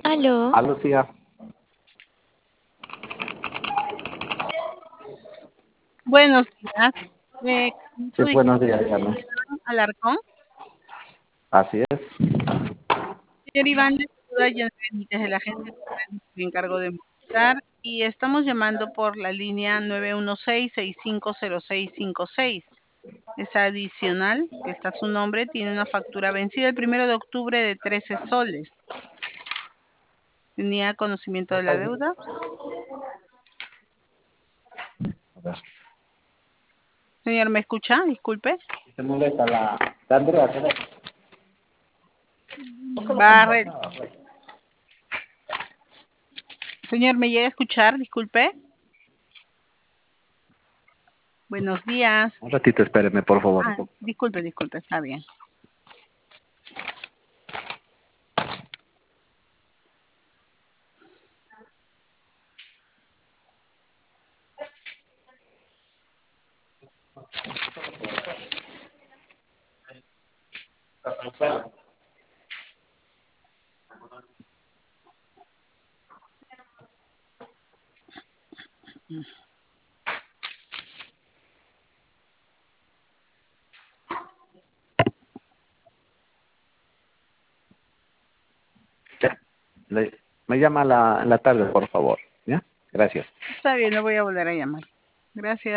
Aló, A Lucía. buenos días. Con Sí, su buenos días, Iván. Alarcón. Así es. Señor Iván, le saluda Jenny Benítez de la agencia que me encargo de montar y estamos llamando por la línea 916-650656. Es adicional, que está su nombre, tiene una factura vencida el 1 de octubre de 13 soles. ¿Tenía conocimiento de la deuda? A ver. Señor, ¿me escucha? Disculpe. ¿Te molesta la Andrea? ¿Por qué no compras Barre. nada, pues? Señor, ¿me llega a escuchar? Disculpe. Buenos días. Un ratito, espéreme, por favor. Disculpe, está bien. Ya. Me llama en la tarde, por favor. ¿Ya? Gracias. Está bien, lo voy a volver a llamar. Gracias.